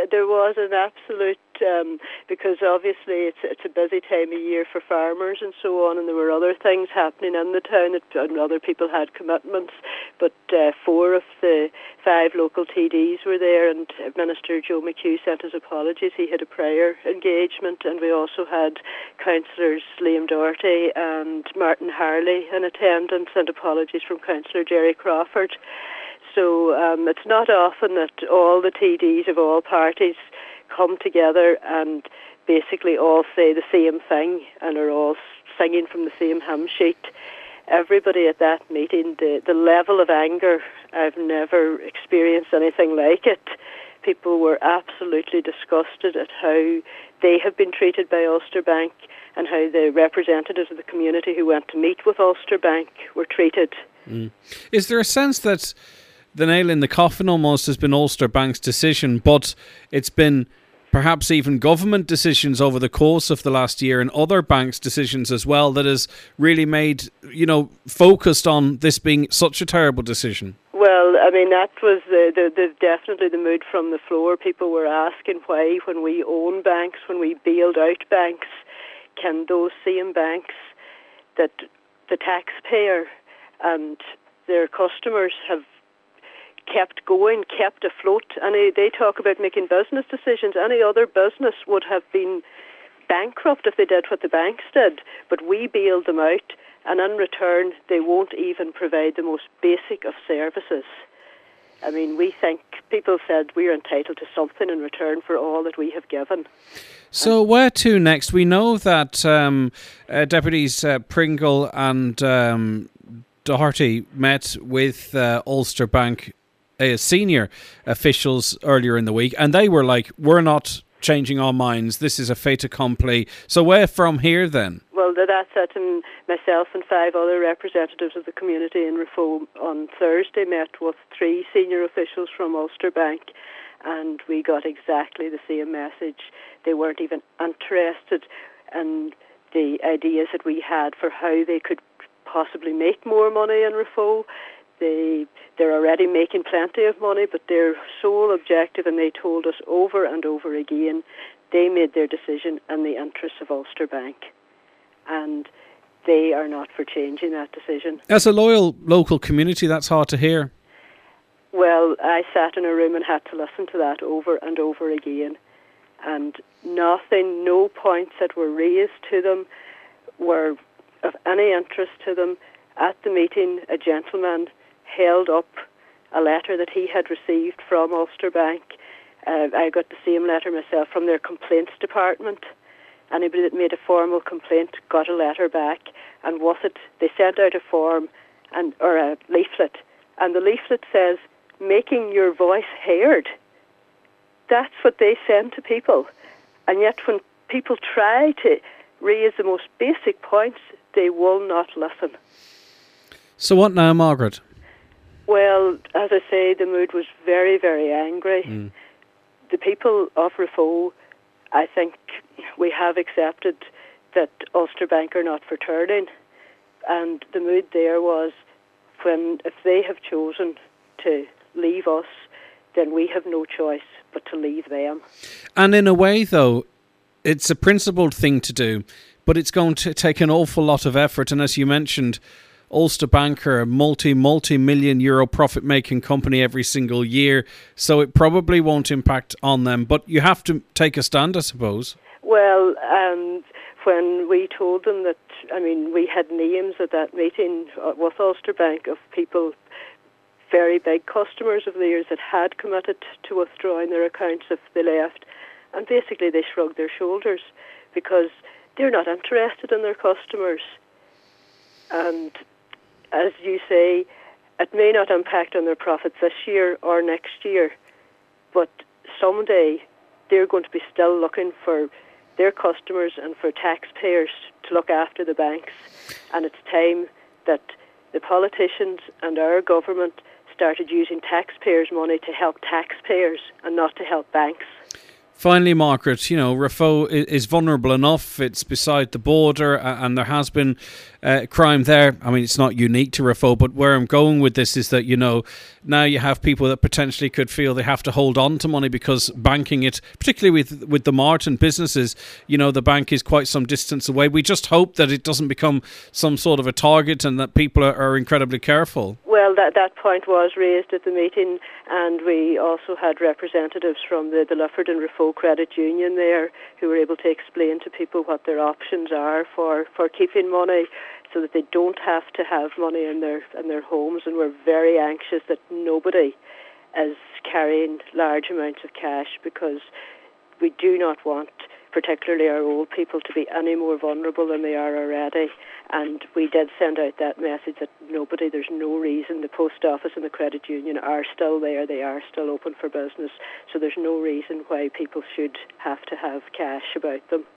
there was an absolute, because obviously it's a busy time of year for farmers and so on, and there were other things happening in the town, and other people had commitments, but 4 of the 5 local TDs were there, and Minister Joe McHugh sent his apologies. He had a prayer engagement, and we also had Councillors Liam Doherty and Martin Harley in attendance, and apologies from Councillor Jerry Crawford. So it's not often that all the TDs of all parties come together and basically all say the same thing and are all singing from the same hymn sheet. Everybody at that meeting, the level of anger, I've never experienced anything like it. People were absolutely disgusted at how they have been treated by Ulster Bank and how the representatives of the community who went to meet with Ulster Bank were treated. Is there a sense that the nail in the coffin almost has been Ulster Bank's decision, but it's been perhaps even government decisions over the course of the last year and other banks' decisions as well that has really made, focused on this being such a terrible decision? Well, I mean, that was definitely the mood from the floor. People were asking why, when we own banks, when we bailed out banks, can those same banks that the taxpayer and their customers have kept going, kept afloat. They talk about making business decisions. Any other business would have been bankrupt if they did what the banks did, but we bailed them out, and in return they won't even provide the most basic of services. I mean, we think people said we're entitled to something in return for all that we have given. So where to next? We know that Deputies Pringle and Doherty met with Ulster Bank senior officials earlier in the week, and they were like, we're not changing our minds, this is a fait accompli. So where from here then? Well, that's it, and myself and 5 other representatives of the community in Rafo on Thursday met with 3 senior officials from Ulster Bank, and we got exactly the same message. They weren't even interested in the ideas that we had for how they could possibly make more money in Rafo. They're already making plenty of money, but their sole objective, and they told us over and over again, they made their decision in the interests of Ulster Bank. And they are not for changing that decision. As a loyal local community, that's hard to hear. Well, I sat in a room and had to listen to that over and over again. And nothing, no points that were raised to them were of any interest to them. At the meeting, a gentleman held up a letter that he had received from Ulster Bank. I got the same letter myself from their complaints department. Anybody that made a formal complaint got a letter back, and with it they sent out a form or a leaflet, and the leaflet says, making your voice heard. That's what they send to people, and yet when people try to raise the most basic points, they will not listen. So what now, Margaret? Well, as I say, the mood was very, very angry. The people of Rafo, I think we have accepted that Ulster Bank are not for turning, and the mood there was, if they have chosen to leave us, then we have no choice but to leave them. And in a way, though, it's a principled thing to do, but it's going to take an awful lot of effort, and as you mentioned, Ulster Bank are a multi-million euro profit-making company every single year, so it probably won't impact on them. But you have to take a stand, I suppose. Well, when we told them that, we had names at that meeting with Ulster Bank of people, very big customers of theirs that had committed to withdrawing their accounts if they left, and basically they shrugged their shoulders because they're not interested in their customers. And as you say, it may not impact on their profits this year or next year, but someday they're going to be still looking for their customers and for taxpayers to look after the banks. And it's time that the politicians and our government started using taxpayers' money to help taxpayers and not to help banks. Finally, Margaret, Raphoe is vulnerable enough. It's beside the border, and there has been crime there. I mean, it's not unique to Raphoe, but where I'm going with this is that, now you have people that potentially could feel they have to hold on to money because banking it, particularly with the Martin businesses, the bank is quite some distance away. We just hope that it doesn't become some sort of a target and that people are incredibly careful. Well, that point was raised at the meeting, and we also had representatives from the Lufford and Raphoe Credit Union there who were able to explain to people what their options are for keeping money, so that they don't have to have money in their homes. And we're very anxious that nobody is carrying large amounts of cash, because we do not want particularly our old people to be any more vulnerable than they are already. And we did send out that message that there's no reason. The post office and the credit union are still there. They are still open for business. So there's no reason why people should have to have cash about them.